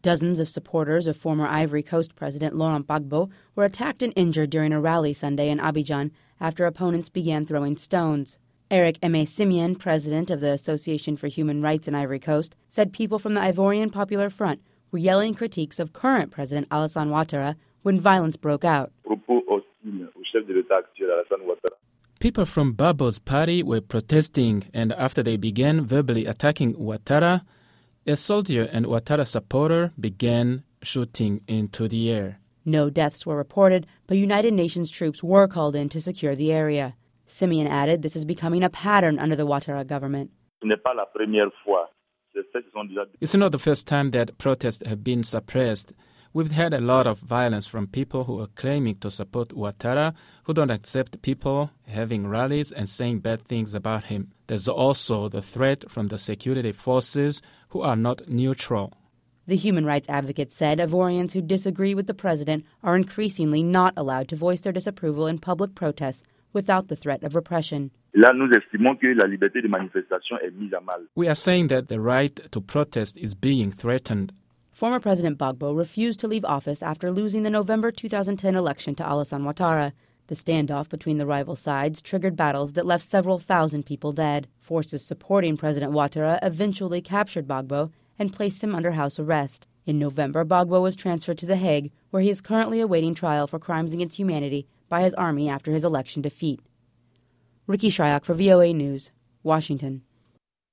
Dozens of supporters of former Ivory Coast President Laurent Gbagbo were attacked and injured during a rally Sunday in Abidjan after opponents began throwing stones. Eric Aimé Simien, president of the Association for Human Rights in Ivory Coast, said people from the Ivorian Popular Front were yelling critiques of current President Alassane Ouattara when violence broke out. People from Gbagbo's party were protesting, and after they began verbally attacking Ouattara, a soldier and Ouattara supporter began shooting into the air. No deaths were reported, but United Nations troops were called in to secure the area. Simien added this is becoming a pattern under the Ouattara government. It's not the first time that protests have been suppressed. We've had a lot of violence from people who are claiming to support Ouattara, who don't accept people having rallies and saying bad things about him. There's also the threat from the security forces who are not neutral. The human rights advocate said Ivorians who disagree with the president are increasingly not allowed to voice their disapproval in public protests without the threat of repression. We are saying that the right to protest is being threatened. Former President Gbagbo refused to leave office after losing the November 2010 election to Alassane Ouattara. The standoff between the rival sides triggered battles that left several thousand people dead. Forces supporting President Ouattara eventually captured Gbagbo and placed him under house arrest. In November, Gbagbo was transferred to The Hague, where he is currently awaiting trial for crimes against humanity by his army after his election defeat. Ricky Shryock for VOA News, Washington.